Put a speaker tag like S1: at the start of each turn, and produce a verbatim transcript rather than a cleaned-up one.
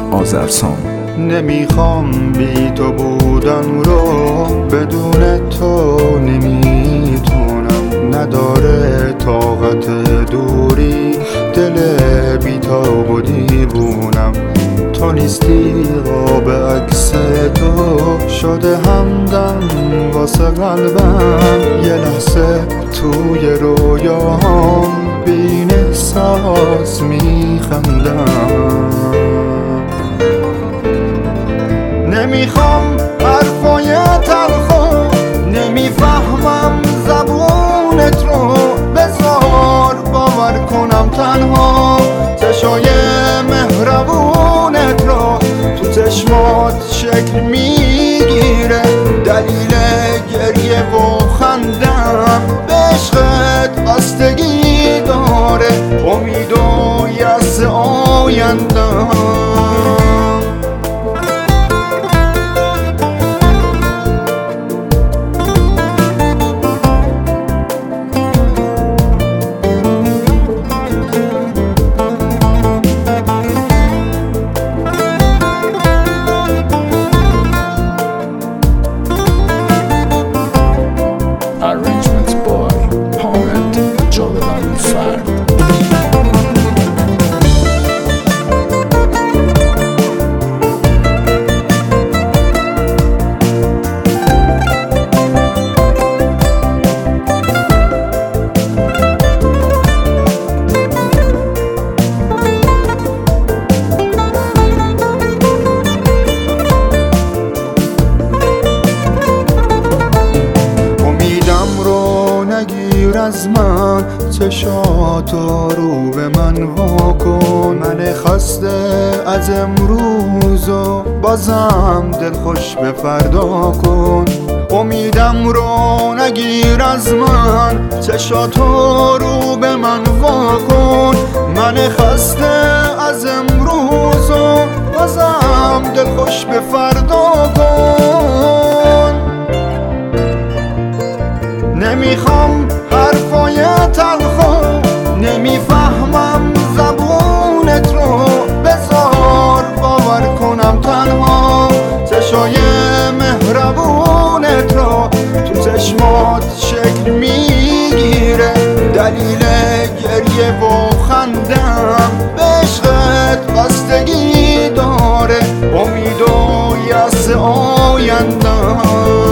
S1: آذرسام.
S2: نمیخوام بی تو بودن رو، بدون تو نمیتونم. نداره طاقت دوری دل بی تاب و دیوونم. تو نیستی قاب عکس تو شده همدم واسه قلبم. یه لحظه توی رویام بین احساس میخندم. نمیخوام حرفای تلخو، نمیفهمم زبونت رو. بذار باور کنم تنها چشای مهربونت رو. تو چشمات شکل میگیره دلیل گریه و خندم. به عشقت بستگی داره امید و یأس آیندم. نگیر از من چشاتو رو به من واکن. من خسته از امروز و بازم دل خوش به فردا کن. امیدم رو نگیر از من چشاتو رو به من واکن. من خسته از امروز و بازم دل خوش به فردا کن. نمیخوام حرفای تلخو، نمیفهمم زبونت رو. بذار باور کنم تنها چشای مهربونت رو. تو چشمات شکل میگیره دلیل گریه و خندم. به عشقت بستگی داره امید و یأس آیندم.